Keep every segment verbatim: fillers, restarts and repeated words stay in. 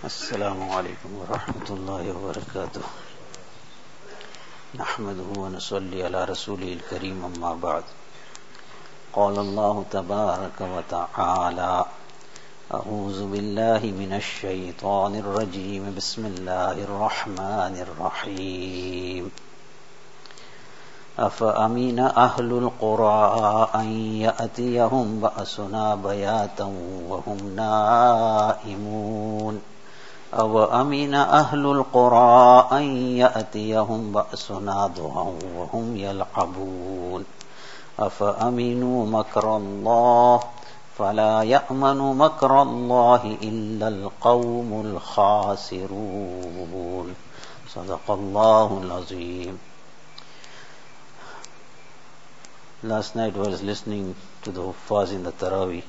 السلام عليكم ورحمة الله وبركاته نحمده ونصلي على رسوله الكريم أما بعد قال الله تبارك وتعالى أعوذ بالله من الشيطان الرجيم بسم الله الرحمن الرحيم أفأمن أهل القرى أن يأتيهم بأسنا بياتا وهم نائمون أو أمن أهل القرى أن يأتيهم بأسنا ضحى وهم يلعبون أفأمنوا مكر الله فلا يأمن مكر الله إلا القوم الخاسرون صدق الله العظيم. Last night I was listening to the Huffaz in the Taraweeh.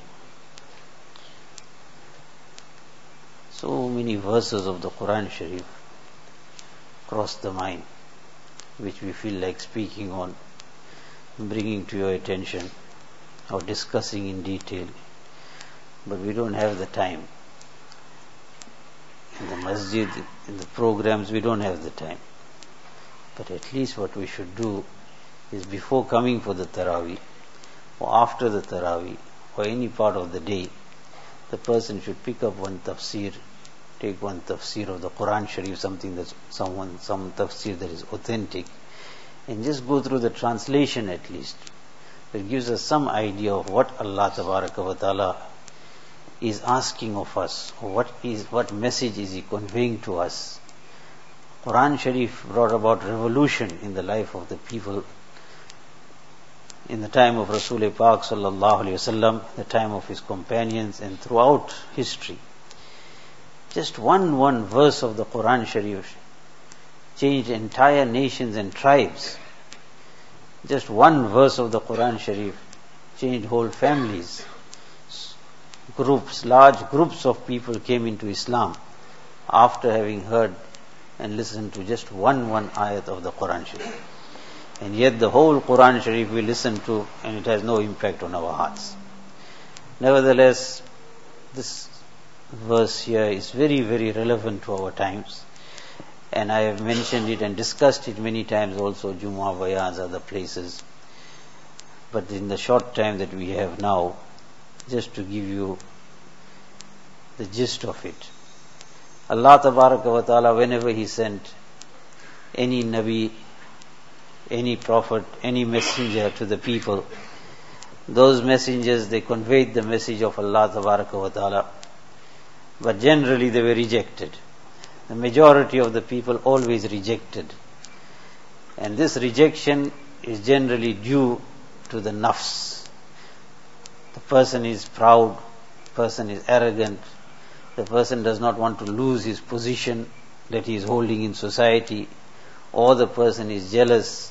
So many verses of the Quran Sharif cross the mind, which we feel like speaking on, bringing to your attention, or discussing in detail. But we don't have the time. In the masjid, in the programs, we don't have the time. But at least what we should do is before coming for the Taraweeh, or after the Taraweeh, or any part of the day, the person should pick up one tafsir, take one tafsir of the Quran Sharif, something that's someone, some tafsir that is authentic, and just go through the translation at least. It gives us some idea of what Allah Tabaraka wa Ta'ala is asking of us, or what is, what message is He conveying to us. Quran Sharif brought about revolution in the life of the people in the time of Rasul Pak sallallahu alaihi wasallam, the time of his companions, and throughout history. Just one one verse of the Quran Sharif changed entire nations and tribes. Just one verse of the Quran Sharif changed whole families. Groups, large groups of people came into Islam after having heard and listened to just one one ayat of the Quran Sharif. And yet the whole Quran Sharif we listen to, and it has no impact on our hearts. Nevertheless, this verse here is very, very relevant to our times. And I have mentioned it and discussed it many times also, Jummah, Bayans, other places. But in the short time that we have now, just to give you the gist of it. Allah Tabaraka wa Ta'ala, whenever He sent any Nabi, any prophet, any messenger to the people, those messengers, they conveyed the message of Allah Tabaraka wa Ta'ala, but generally they were rejected. The majority of the people always rejected. And this rejection is generally due to the nafs. The person is proud, the person is arrogant, the person does not want to lose his position that he is holding in society, or the person is jealous.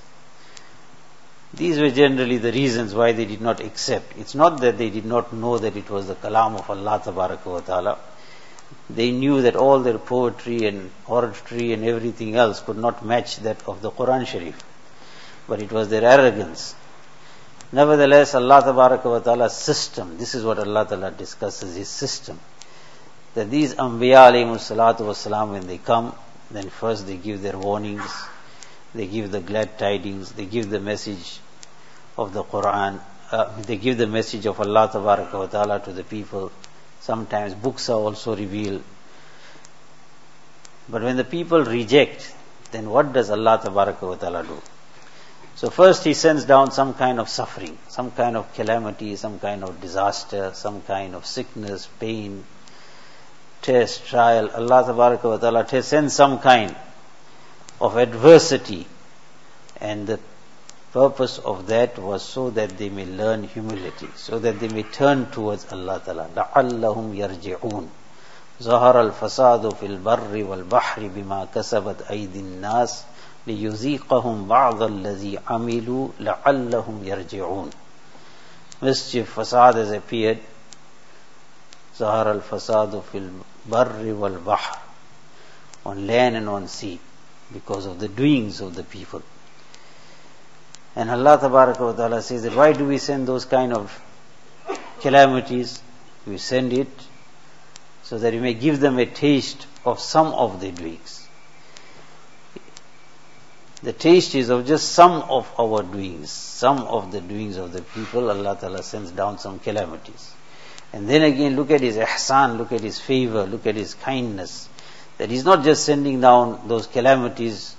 These were generally the reasons why they did not accept. It's not that they did not know that it was the kalam of Allah Tabaraka wa Ta'ala. They knew that all their poetry and oratory and everything else could not match that of the Quran Sharif. But it was their arrogance. Nevertheless, Allah Tabaraka wa Ta'ala's system, this is what Allah Ta'ala discusses, His system. That these Anbiya alayhimus salatu wassalam, when they come, then first they give their warnings, they give the glad tidings, they give the message of the Quran, uh, they give the message of Allah Tabaraka wa Ta'ala to the people. Sometimes books are also revealed. But when the people reject, then what does Allah Tabaraka wa Ta'ala do? So first He sends down some kind of suffering, some kind of calamity, some kind of disaster, some kind of sickness, pain, test, trial. Allah Tabaraka wa Ta'ala sends some kind of adversity, and the purpose of that was so that they may learn humility, so that they may turn towards Allah Ta'ala. لَعَلَّهُمْ يَرْجِعُونَ ظَهَرَ الْفَسَادُ فِي الْبَرِّ وَالْبَحْرِ بِمَا كَسَبَتْ أَيْدِي النَّاسِ لِيُذِيقَهُمْ بَعْضَ الَّذِي عَمِلُوا لَعَلَّهُمْ يَرْجِعُونَ. Mischief, fasad has appeared. ظَهَرَ الْفَسَادُ فِي الْبَرِّ وَالْبَحْرِ, on land and on sea, because of the doings of the people. And Allah Tabaraka wa Ta'ala says that why do we send those kind of calamities? We send it so that we may give them a taste of some of their doings. The taste is of just some of our doings, some of the doings of the people. Allah Ta'ala sends down some calamities. And then again, look at His ihsan, look at His favor, look at His kindness. That He's not just sending down those calamities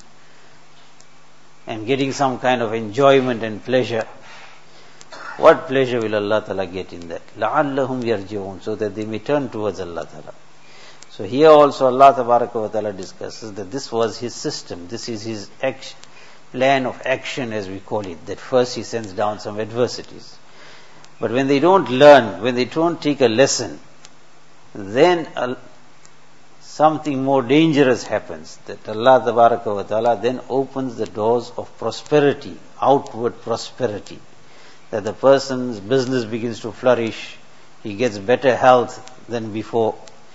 and getting some kind of enjoyment and pleasure. What pleasure will Allah Ta'ala get in that? لَعَلَّهُمْ يَرْجِعُونَ, so that they may turn towards Allah Ta'ala. So here also Allah Ta'ala discusses that this was His system, this is His action, plan of action as we call it, that first He sends down some adversities. But when they don't learn, when they don't take a lesson, then uh, something more dangerous happens, that Allah Ta'ala then opens the doors of prosperity, outward prosperity, that the person's business begins to flourish, he gets better health than before.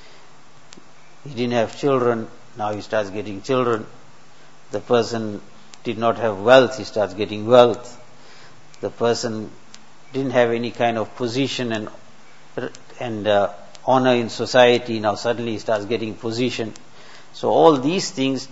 He didn't have children, now he starts getting children. The person did not have wealth, he starts getting wealth. The person didn't have any kind of position and and uh, honor in society, now suddenly he starts getting position. So all these things,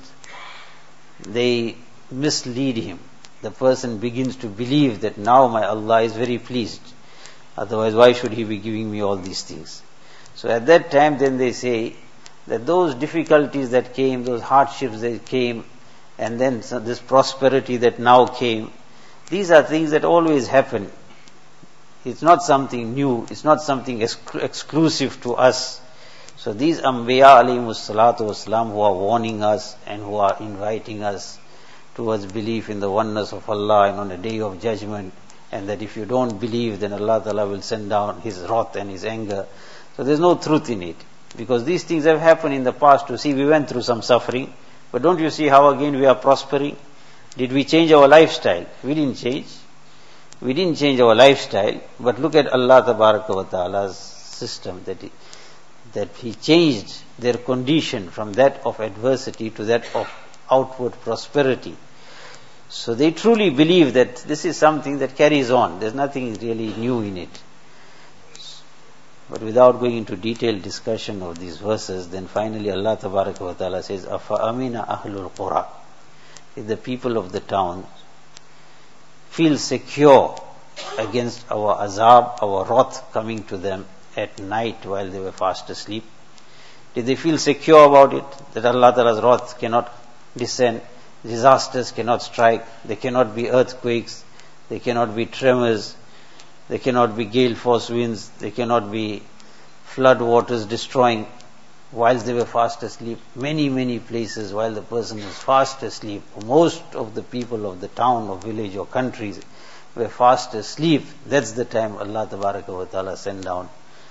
they mislead him. The person begins to believe that now my Allah is very pleased. Otherwise, why should He be giving me all these things? So at that time, then they say that those difficulties that came, those hardships that came, and then this prosperity that now came, these are things that always happen. It's not something new, it's not something exc- exclusive to us. So these Anbiya alayhimus salatu wasalam who are warning us and who are inviting us towards belief in the oneness of Allah and on the day of judgment, and that if you don't believe, then Allah Ta'ala will send down His wrath and His anger. So there's no truth in it, because these things have happened in the past. To see, we went through some suffering, but don't you see how again we are prospering? Did we change our lifestyle? We didn't change. We didn't change our lifestyle, but look at Allah wa Ta'ala's system, that he, that He changed their condition from that of adversity to that of outward prosperity. So they truly believe that this is something that carries on. There's nothing really new in it. But without going into detailed discussion of these verses, then finally Allah wa Ta'ala says, Afa amina ahlul qura. If the people of the town feel secure against our azab, our wrath coming to them at night while they were fast asleep, did they feel secure about it? That Allah Ta'ala's wrath cannot descend, disasters cannot strike, there cannot be earthquakes, there cannot be tremors, there cannot be gale force winds, there cannot be flood waters destroying whilst they were fast asleep. Many, many places while the person was fast asleep, most of the people of the town or village or countries were fast asleep. That's the time Allah wa Ta'ala sent down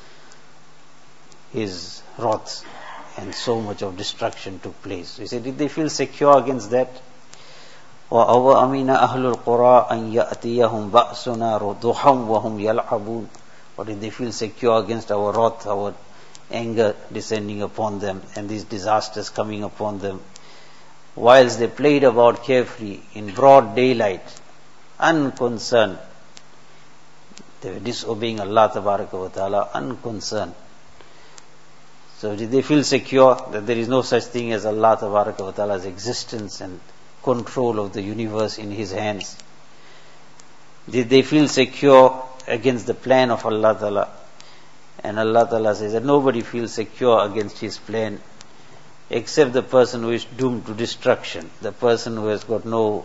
His wrath, and so much of destruction took place. He said, did they feel secure against that? وَأَوَ أَمِنَ أَهْلُ الْقُرَىٰ أَنْ يَأْتِيَهُمْ بَأْسُنَا رُضُحًا وَهُمْ يَلْعَبُونَ. Or did they feel secure against our wrath, our anger descending upon them, and these disasters coming upon them, whilst they played about carefree in broad daylight, unconcerned? They were disobeying Allah wa Ta'ala, unconcerned. So did they feel secure that there is no such thing as Allah wa Ta'ala's existence and control of the universe in His hands? Did they feel secure against the plan of Allah Ta'ala? And Allah Ta'ala says that nobody feels secure against His plan except the person who is doomed to destruction, the person who has got no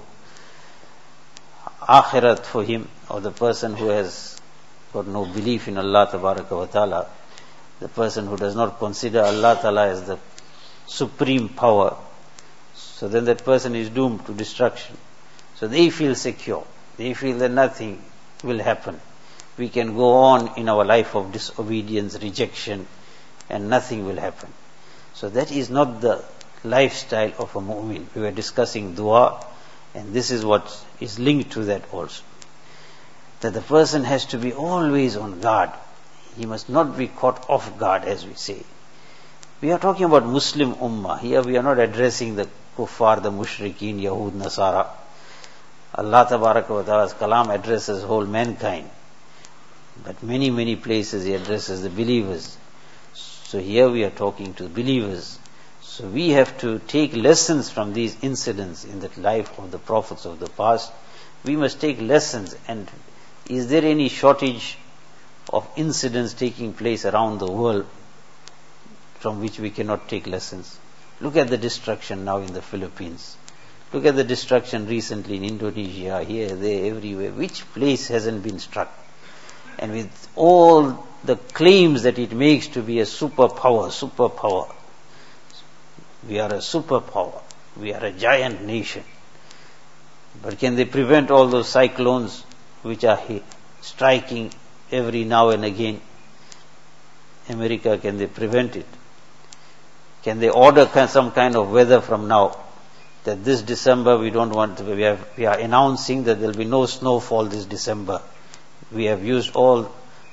akhirat for him, or the person who has got no belief in Allah wa Ta'ala, the person who does not consider Allah Ta'ala as the supreme power. So then that person is doomed to destruction. So they feel secure. They feel that nothing will happen. We can go on in our life of disobedience, rejection, and nothing will happen. So that is not the lifestyle of a mu'min. We were discussing dua, and this is what is linked to that also. That the person has to be always on guard. He must not be caught off guard, as we say. We are talking about Muslim ummah. Here we are not addressing the kuffar, the mushrikeen, Yahud, Nasara. Allah Tabaraka wa Ta'ala's kalam addresses whole mankind. But many, many places He addresses the believers. So here we are talking to believers. So we have to take lessons from these incidents in the life of the prophets of the past. We must take lessons. And is there any shortage of incidents taking place around the world from which we cannot take lessons? Look at the destruction now in the Philippines. Look at the destruction recently in Indonesia, here, there, everywhere. Which place hasn't been struck? And with all the claims that it makes to be a superpower, superpower. We are a superpower. We are a giant nation. But can they prevent all those cyclones which are striking every now and again? America, can they prevent it? Can they order some kind of weather from now? That this December we don't want to, we, have, we are announcing that there will be no snowfall this December. We have used all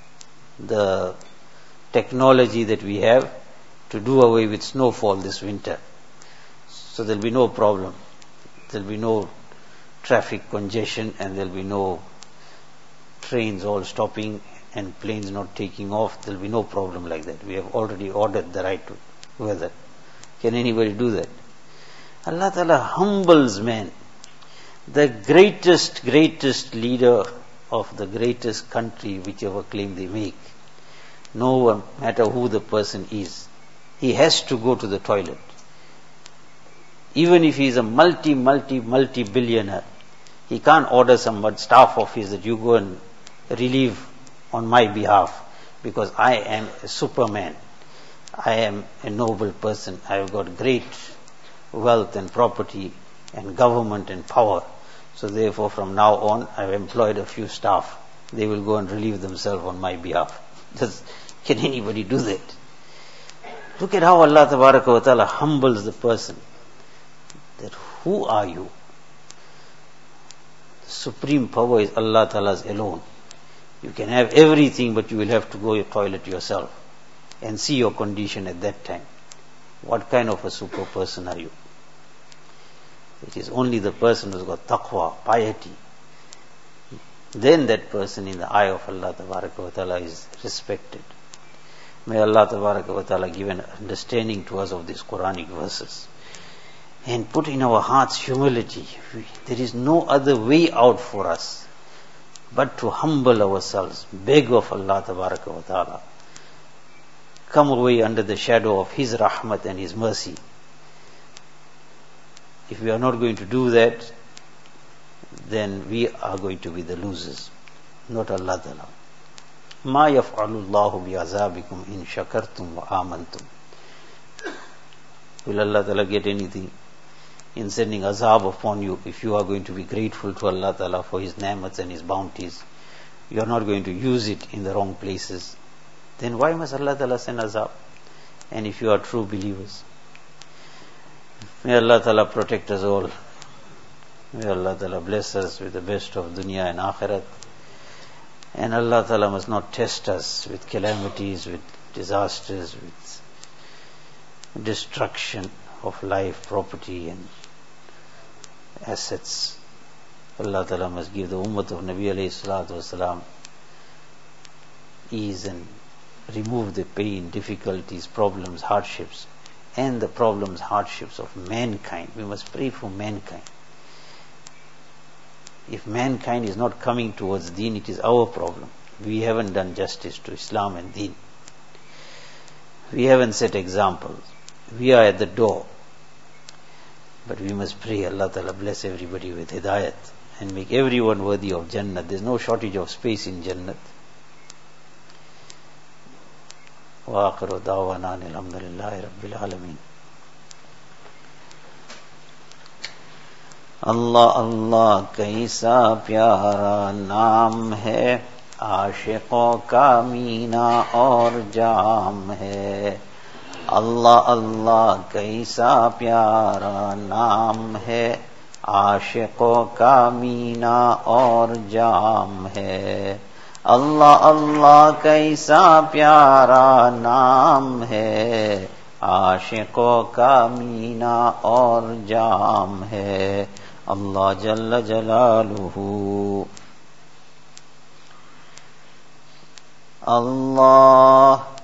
the technology that we have to do away with snowfall this winter. So there will be no problem. There will be no traffic congestion and there will be no trains all stopping and planes not taking off. There will be no problem like that. We have already ordered the right weather. Can anybody do that? Allah Ta'ala humbles man. The greatest, greatest leader of the greatest country, whichever claim they make, no matter who the person is, he has to go to the toilet. Even if he is a multi, multi, multi-billionaire, he can't order some staff of his that you go and relieve on my behalf because I am a superman. I am a noble person. I have got great wealth and property and government and power. So therefore from now on I have employed a few staff. They will go and relieve themselves on my behalf. Does, can anybody do that? Look at how Allah Tabaraka wa Ta'ala humbles the person. That who are you? The supreme power is Allah Ta'ala's alone. You can have everything but you will have to go to the toilet yourself and see your condition at that time. What kind of a super person are you? It is only the person who has got taqwa, piety. Then that person in the eye of Allah Tabaraka wa Ta'ala is respected. May Allah Tabaraka wa Ta'ala give an understanding to us of these Quranic verses. And put in our hearts humility. There is no other way out for us but to humble ourselves, beg of Allah Tabaraka wa Ta'ala. Come away under the shadow of His rahmat and His mercy. If we are not going to do that, then we are going to be the losers, not Allah Ta'ala. Ma yaf'alu Allahu bi'azabikum in shakartum wa amantum. Will Allah Ta'ala get anything in sending azab upon you if you are going to be grateful to Allah Ta'ala for His ni'mats and His bounties? You are not going to use it in the wrong places. Then why must Allah Ta'ala send azab? And if you are true believers, may Allah Ta'ala protect us all. May Allah Ta'ala bless us with the best of dunya and akhirat. And Allah Ta'ala must not test us with calamities, with disasters, with destruction of life, property and assets. Allah Ta'ala must give the ummah of Nabi alayhi salatu wasalam ease and remove the pain, difficulties, problems, hardships, and the problems, hardships of mankind. We must pray for mankind. If mankind is not coming towards deen, it is our problem. We haven't done justice to Islam and deen. We haven't set examples. We are at the door. But we must pray Allah Ta'ala bless everybody with hidayat and make everyone worthy of Jannat. There is no shortage of space in Jannat. وآخر دعوانا الحمد لله رب العالمين. अल्लाह अल्लाह कैसा प्यारा नाम है, आशिकों का मीना और जाम है. अल्लाह अल्लाह कैसा प्यारा नाम है, आशिकों का मीना और जाम है. अल्लाह अल्लाह कैसा प्यारा नाम है, आशिकों का मीना और जाम है. अल्लाह जल्ल जलालुहु. अल्लाह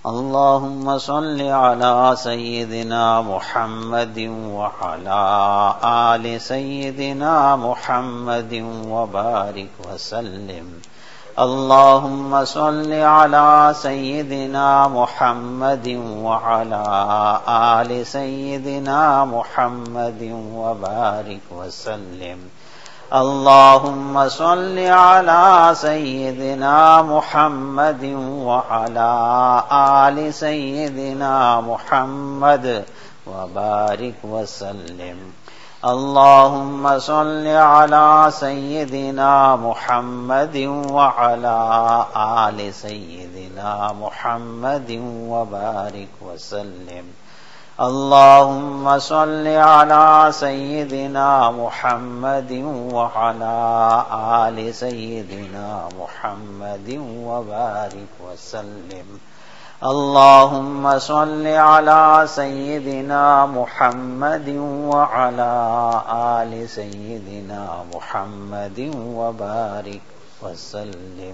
اللهم صل على سيدنا محمد وعلى آل سيدنا محمد وبارك وسلم. اللهم صل على سيدنا محمد وعلى آل سيدنا محمد وبارك وسلم. اللهم صل على سيدنا محمد وعلى آل سيدنا محمد وبارك وسلم. اللهم صل على سيدنا محمد وعلى آل سيدنا محمد وبارك وسلم. اللهم صل على سيدنا محمد وعلى آل سيدنا محمد وبارك وسلم. اللهم صل على سيدنا محمد وعلى آل سيدنا محمد وبارك وسلم.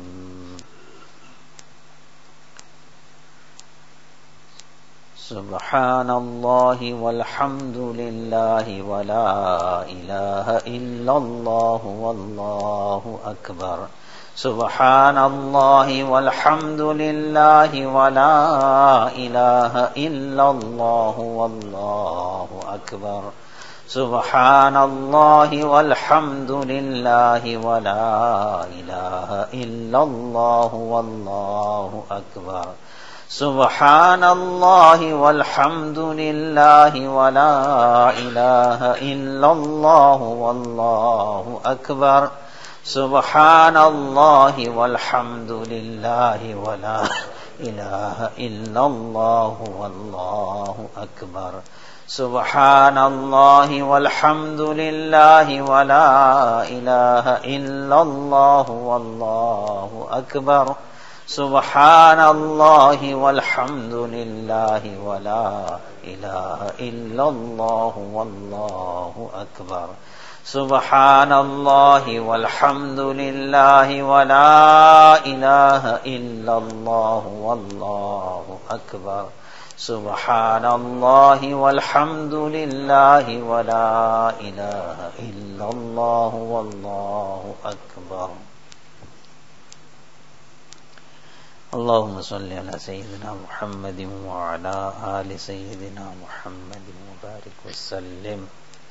سبحان الله والحمد لله ولا إله إلا الله والله أكبر. سبحان الله والحمد لله ولا إله إلا الله والله أكبر. سبحان الله والحمد لله ولا إله إلا الله والله أكبر. سبحان الله والحمد لله ولا إله إلا الله والله أكبر. سبحان الله والحمد لله ولا إله إلا الله والله أكبر. سبحان الله والحمد لله ولا إله إلا الله والله أكبر. سبحان الله والحمد لله ولا إله إلا الله والله أكبر. سبحان الله والحمد لله ولا إله إلا الله والله أكبر. سبحان الله والحمد لله ولا إله إلا الله والله أكبر. اللهم صل على سيدنا محمد وعلى آل سيدنا محمد وبارك وسلم.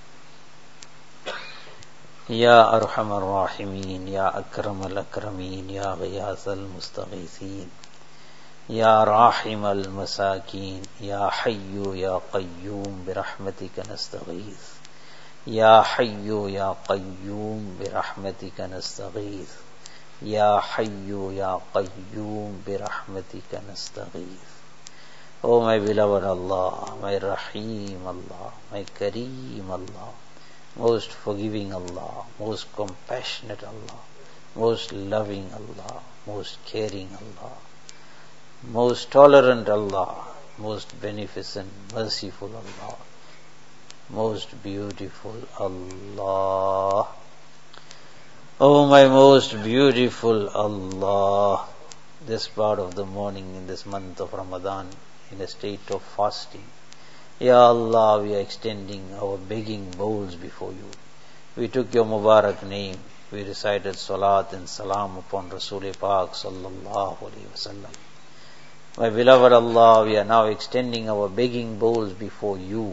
يا أرحم الراحمين يا أكرم الأكرمين يا غياث المستغيثين يا راحم المساكين يا حي يا قيوم برحمتك نستغيث. يا حي يا قيوم برحمتك نستغيث. يا حي يا قيوم برحمتك نستغيث. Oh my beloved Allah, my Rahim Allah, my Kareem Allah, most forgiving Allah, most compassionate Allah, most loving Allah, most caring Allah, most tolerant Allah, most beneficent, merciful Allah, most beautiful Allah. Oh my most beautiful Allah, this part of the morning in this month of Ramadan in a state of fasting, Ya Allah, we are extending our begging bowls before you. We took your Mubarak name, we recited Salat and Salam upon Rasul Pak sallallahu alayhi wa sallam. My beloved Allah, we are now extending our begging bowls before you.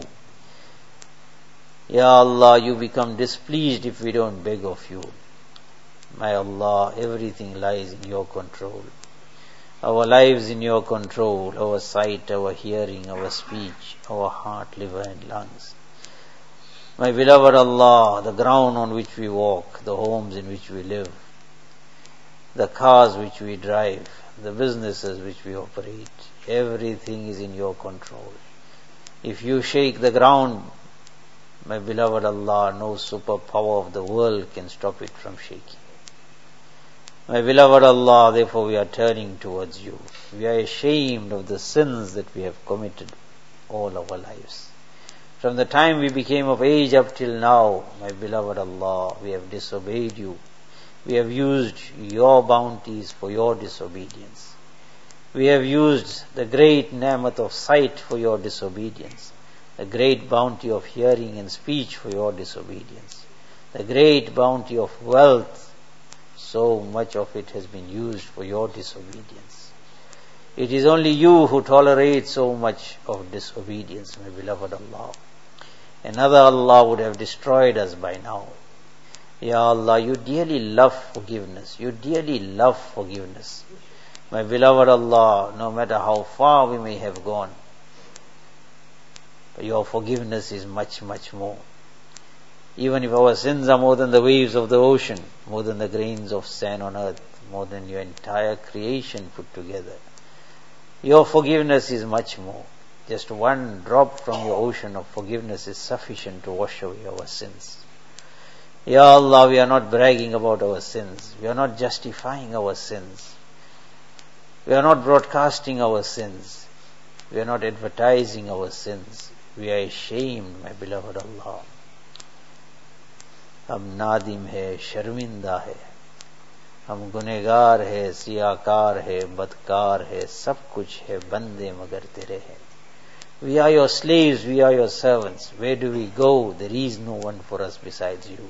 Ya Allah, you become displeased if we don't beg of you. My Allah, everything lies in your control. Our lives in your control, our sight, our hearing, our speech, our heart, liver and lungs. My beloved Allah, the ground on which we walk, the homes in which we live, the cars which we drive, the businesses which we operate, everything is in your control. If you shake the ground, my beloved Allah, no superpower of the world can stop it from shaking. My beloved Allah, therefore we are turning towards you. We are ashamed of the sins that we have committed all our lives. From the time we became of age up till now, my beloved Allah, we have disobeyed you. We have used your bounties for your disobedience. We have used the great ni'mat of sight for your disobedience, the great bounty of hearing and speech for your disobedience, the great bounty of wealth. So much of it has been used for your disobedience. It is only you who tolerate so much of disobedience, my beloved Allah. Another Allah would have destroyed us by now. Ya Allah, you dearly love forgiveness. You dearly love forgiveness. My beloved Allah, no matter how far we may have gone, your forgiveness is much, much more. Even if our sins are more than the waves of the ocean, more than the grains of sand on earth, more than your entire creation put together, your forgiveness is much more. Just one drop from your ocean of forgiveness is sufficient to wash away our sins. Ya Allah, we are not bragging about our sins. We are not justifying our sins. We are not broadcasting our sins. We are not advertising our sins. We are ashamed, my beloved Allah. हम नादिम है, शर्मिंदा है, हम गुनहगार है, सियाकार है, बदकार है, सब कुछ है, बंदे मगर तेरे हैं. We are your slaves, we are your servants. Where do we go? There is no one for us besides you.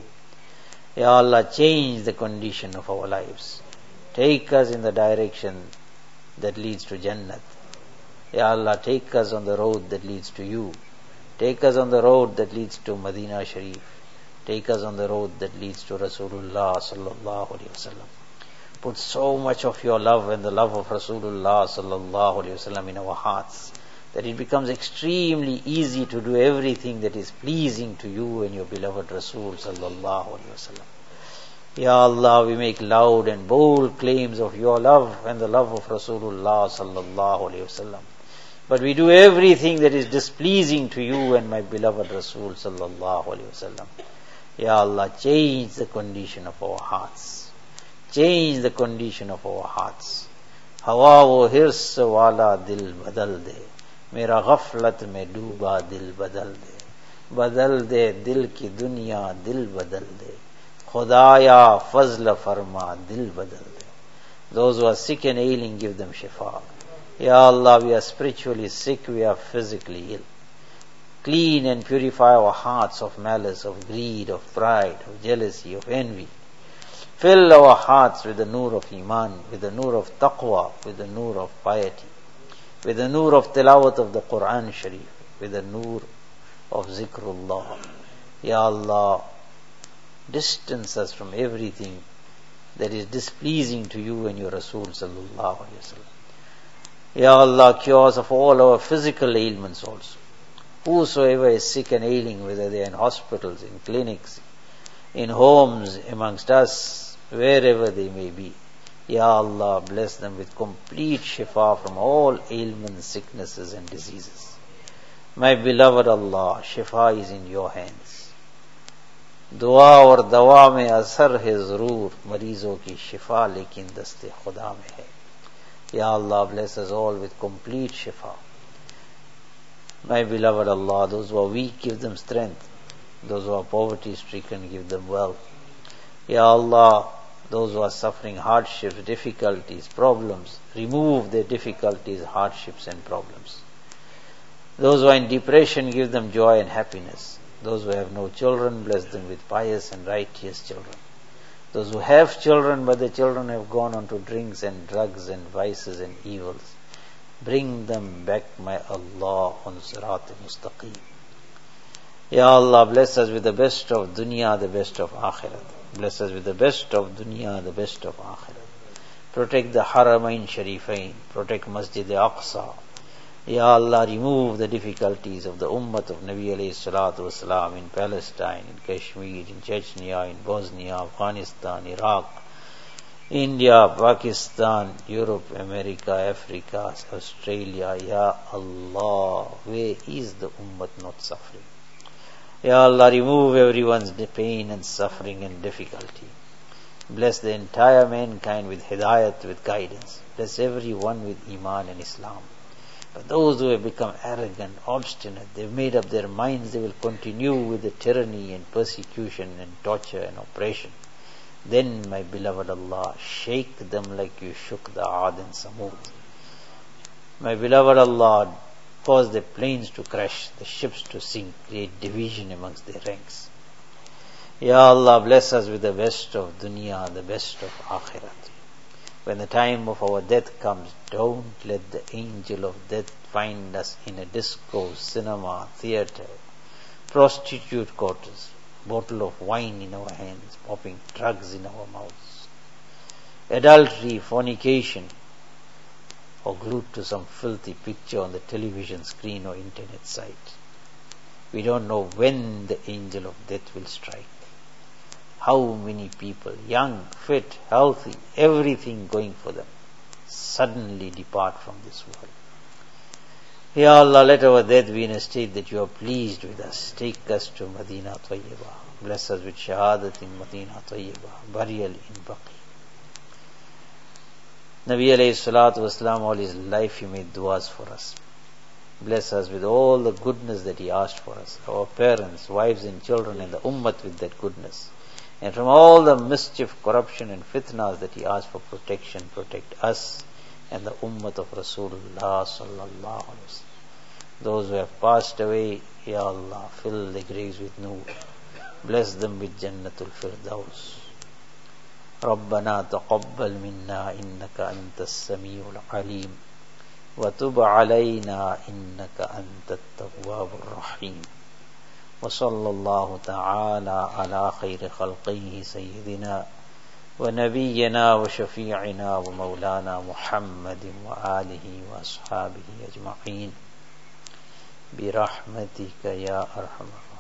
Ya Allah, change the condition of our lives. Take us in the direction that leads to Jannat. Ya Allah, take us on the road that leads to you. Take us on the road that leads to Madinah Sharif. Take us on the road that leads to Rasulullah sallallahu alaihi wasallam. Put so much of your love and the love of Rasulullah sallallahu alaihi wasallam in our hearts that it becomes extremely easy to do everything that is pleasing to you and your beloved Rasul sallallahu alaihi wasallam. Ya Allah, we make loud and bold claims of your love and the love of Rasulullah sallallahu alaihi wasallam. But we do everything that is displeasing to you and my beloved Rasul sallallahu alaihi wasallam. Ya Allah, change the condition of our hearts. Change the condition of our hearts. Hawa wo hirs wala dil badal de. Mera ghaflat mein dooba dil badal de. Badal de dil ki dunya dil badal de. Khudaya fazl farma dil badal de. Those who are sick and ailing, give them shifa. Ya Allah, we are spiritually sick, we are physically ill. Clean and purify our hearts of malice, of greed, of pride, of jealousy, of envy. Fill our hearts with the nur of Iman, with the nur of taqwa, with the nur of piety, with the nur of tilawat of the Quran Sharif, with the nur of zikrullah. Ya Allah, distance us from everything that is displeasing to you and your Rasul sallallahu alaihi wasallam. Ya Allah, cure us of all our physical ailments also. Whosoever is sick and ailing, whether they are in hospitals, in clinics, in homes, amongst us, wherever they may be, Ya Allah, bless them with complete shifa from all ailments, sicknesses and diseases. My beloved Allah, shifa is in your hands. Dua aur dawa mein asar hai zarur, marizon ki shifa lekin daste khuda mein hai. Ya Allah, bless us all with complete shifa. My beloved Allah, those who are weak, give them strength. Those who are poverty stricken, give them wealth. Ya Allah, those who are suffering hardships, difficulties, problems, remove their difficulties, hardships and problems. Those who are in depression, give them joy and happiness. Those who have no children, bless them with pious and righteous children. Those who have children, but the children have gone on to drinks and drugs and vices and evils, bring them back, my Allah, on Sirat al-Mustaqim. Ya Allah, bless us with the best of dunya, the best of akhirat. Bless us with the best of dunya, the best of akhirat. Protect the Haramain Sharifain. Protect Masjid al-Aqsa. Ya Allah, remove the difficulties of the Ummah of Nabi alayhi salatu wasalam in Palestine, in Kashmir, in Chechnya, in Bosnia, Afghanistan, Iraq, India, Pakistan, Europe, America, Africa, Australia. Ya Allah, where is the Ummah not suffering? Ya Allah, remove everyone's pain and suffering and difficulty. Bless the entire mankind with hidayat, with guidance. Bless everyone with Iman and Islam. But those who have become arrogant, obstinate, they've made up their minds they will continue with the tyranny and persecution and torture and oppression. Then, my beloved Allah, shake them like you shook the Aad and Samud. My beloved Allah, cause the planes to crash, the ships to sink, create division amongst their ranks. Ya Allah, bless us with the best of dunya, the best of akhirat. When the time of our death comes, don't let the angel of death find us in a disco, cinema, theatre, prostitute quarters, bottle of wine in our hands, popping drugs in our mouths, adultery, fornication, or glued to some filthy picture on the television screen or internet site. We don't know when the angel of death will strike. How many people, young, fit, healthy, everything going for them, suddenly depart from this world. Ya Allah, let our death be in a state that you are pleased with us. Take us to Madinah Tayyibah. Bless us with shahadat in Madinah Tayyibah, burial in Baqi. Nabi alayhi salatu wasalam, all his life he made du'as for us. Bless us with all the goodness that he asked for us, our parents, wives and children, and the ummah with that goodness. And from all the mischief, corruption and fitnas that he asked for protection, protect us and the ummah of Rasulullah sallallahu alaihi wasallam. Those who have passed away, Ya Allah, fill the graves with nur. Bless them with Jannatul Firdaus. ربنا تقبل منا إنك أنت السميع العليم وتب علينا إنك أنت التواب الرحيم وصلى الله تعالى على خير خلقه سيدنا ونبينا وشفيعنا ومولانا محمد وآله وأصحابه أجمعين برحمتك يا أرحم